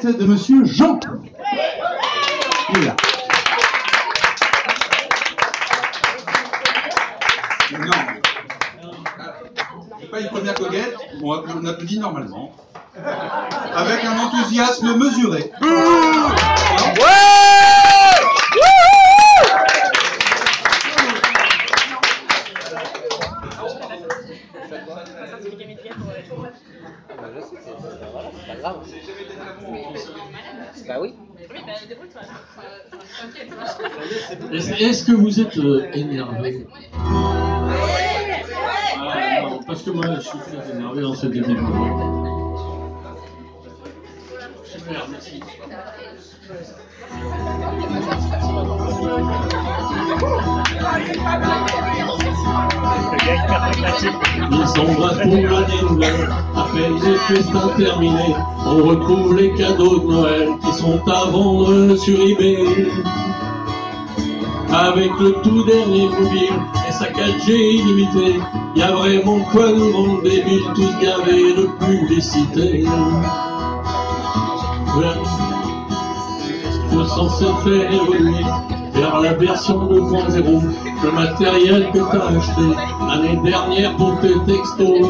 de Monsieur Jean. Il est là. Non. Pas une première coquette, on applaudit normalement. Avec un enthousiasme mesuré. Bah oui. Est-ce que vous êtes énervé? Ah, non, parce que moi je suis très énervé en ce début de mois. Super, merci. Ils s'embrassent pour l'année nouvelle, à peine les festins terminés, on retrouve les cadeaux de Noël qui sont à vendre sur eBay. Avec le tout dernier mobile et sa 4G illimitée, y a vraiment quoi nous rendre débiles, tous gavés de publicité. Faut censé faire évoluer vers la version 2.0, le matériel que t'as acheté l'année dernière pour tes textos.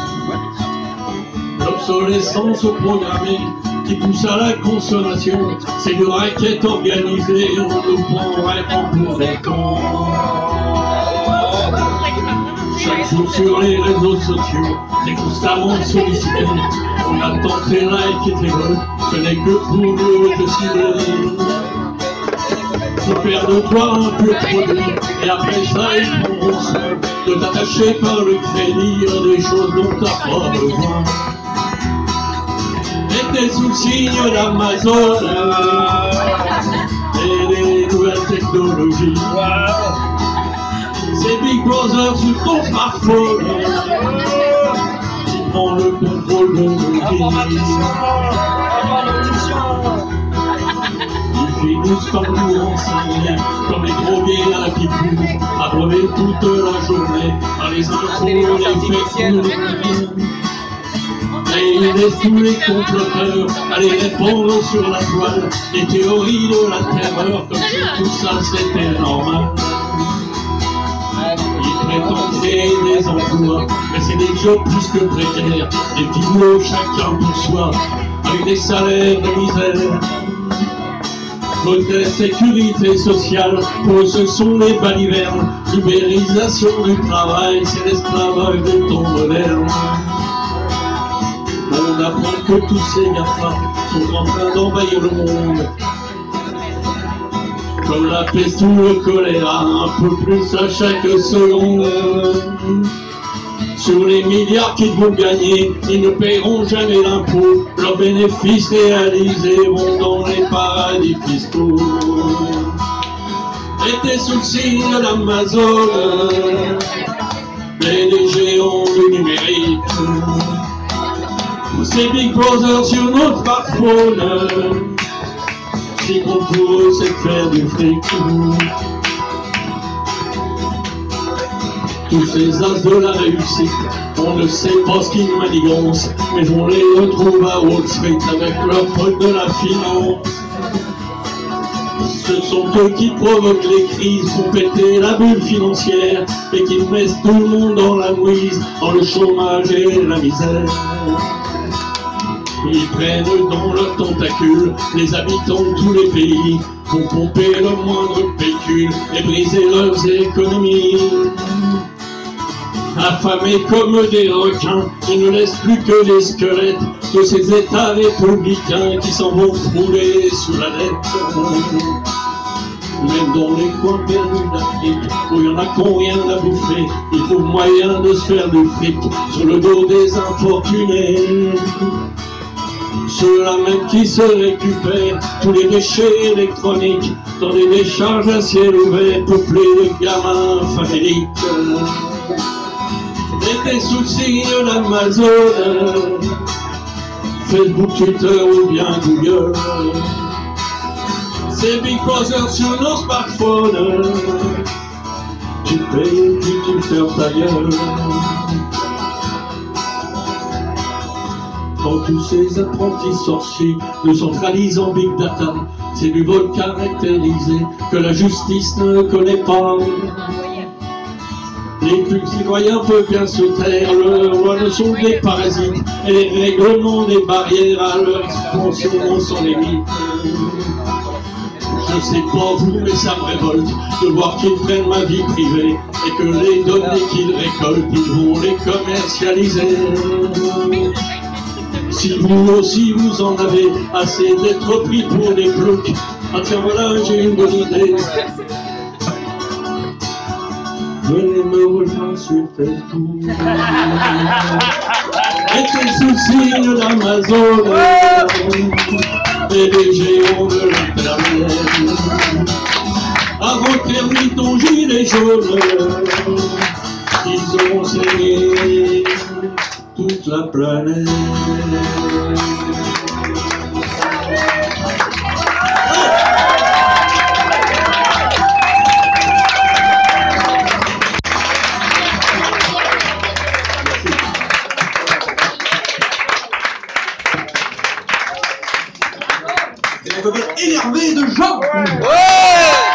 L'obsolescence programmée qui pousse à la consommation, c'est du racket organisé, on nous prend vraiment pour des cons. Chaque jour sur les réseaux sociaux, t'es constamment sollicité, on attend tes likes et tes votes, ce n'est que pour te cibler. Faut faire de toi un pur produit, et après ça ils prendront soin de t'attacher par le crédit à des choses dont t'as pas besoin. Et t'es sous le signe d'Amazon et des nouvelles technologies. C'est Big Brother sur ton smartphone qui prend le contrôle de nos vies. Ils finissent par nous renseigner comme les drogués à la pipou, abreuver toute la journée par les infos, les fake news. Et ils laissent tous les comploteurs aller répondre sur la toile les théories de la terreur, comme si tout ça c'était normal. Ils prétendent créer des emplois, mais c'est des jobs plus que précaires, des petits boulots chacun pour soi, avec des salaires de misère. Côté sécurité sociale, pour eux ce sont les balivernes. Libérisation du travail, c'est l'esclavage du temps moderne. On apprend que tous ces GAFA sont en train d'envahir le monde. Comme la peste ou le choléra, un peu plus à chaque seconde. Sur les milliards qu'ils vont gagner, ils ne paieront jamais l'impôt. Leurs bénéfices réalisés vont dans les paradis fiscaux. Et t'es sous le signe d'Amazon et des géants du numérique. C'est Big Brother sur notre smartphone. Ce qui compte pour eux, c'est de faire du fric. Tous ces as de la réussite, on ne sait pas ce qu'ils manigancent, mais on les retrouve à Wall Street avec leurs potes de la finance. Ce sont eux qui provoquent les crises, font péter la bulle financière et qui mettent tout le monde dans la mouise, dans le chômage et la misère. Ils prennent dans leurs tentacules les habitants de tous les pays, pour pomper le moindre pécule et briser leurs économies. Affamés comme des requins, ils ne laissent plus que les squelettes de ces états républicains qui s'en vont crouler sous la dette. Même dans les coins perdus d'Afrique, où il y en a qui n'ont rien à bouffer, il faut moyen de se faire du fric sur le dos des infortunés. Ceux-là même qui se récupèrent tous les déchets électroniques dans des décharges à ciel ouvert peuplées de gamins faméliques. Et t'es sous le signe d'Amazon, Facebook, Twitter ou bien Google. C'est Big Brother sur nos smartphones. Tu payes puis tu fermes ta gueule. Quand tous ces apprentis sorciers nous centralisent en big data, c'est du vol caractérisé que la justice ne connaît pas. Les plus citoyens peuvent bien se taire, leurs lois ne sont que des parasites, et les règlements des barrières à leur expansion sans limite. Je sais pas vous, mais ça me révolte de voir qu'ils prennent ma vie privée et que les données qu'ils récoltent, ils vont les commercialiser. Si vous aussi vous en avez assez d'être pris pour des ploucs, ah tiens voilà, j'ai une bonne idée. Venez me rejoindre sur Facebook. Mettez sous signe d'Amazon et des géants de l'internet. Avant termine ton gilet jaune, ils ont saigné toute la planète. C'est la coquette énervée de Jean. Ouais.